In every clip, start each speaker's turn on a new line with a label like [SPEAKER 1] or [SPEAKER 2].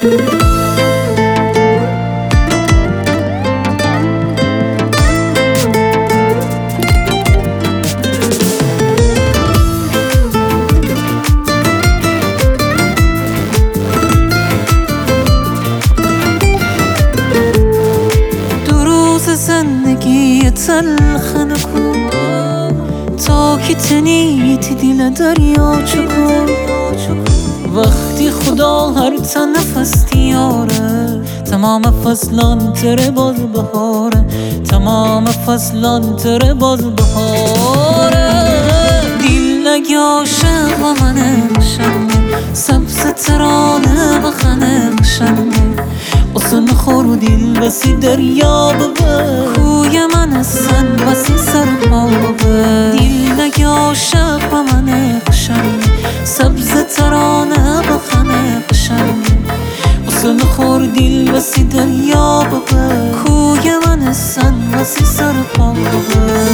[SPEAKER 1] زندگی تلخ نکن تا که تنیت دل دریا چکن وقتی خدا هر نفس دیاره تمام فصلان تره باز بهاره تمام فصلان تره باز بهاره دل نگی عاشق و من شنه سبز ترانه بخنه شنه اصلا خور و دل بسی دریا ببه کوی من هستن بسی سر پا ببه دل نگی عاشق و من قشنگه سبز ترانه بخنه قشنگه اصلا خور دل بسی دریا ببه کوی من هستن بسی سر پا ببه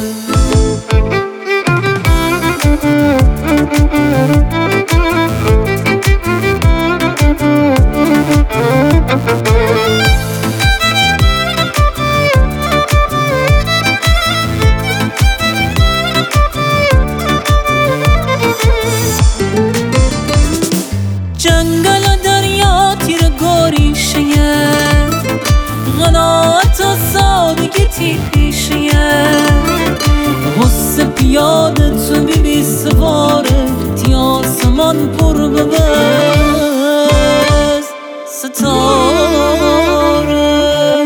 [SPEAKER 1] جنگل و دریا تیر گوریشه قناعت و سادگی تیریشه غصه پیاده تو بی سواره تی آسمان پر ببز ستاره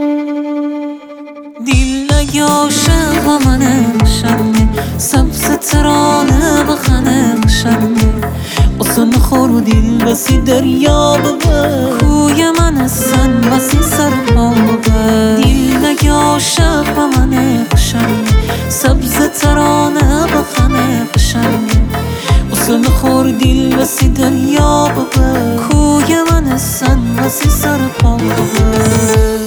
[SPEAKER 1] دل نگی عاشق و من شنه سبز ترانه بخنه شنه اصلا خور و دل بسی دریا ببه کوی من هستن بسی سر پا ببه دل نگی عاشق و من قشنگه سبز ترانه بخنه قشنگه اصلا خور دل بسی دریا ببه کوی من هستن بسی سر پا ببه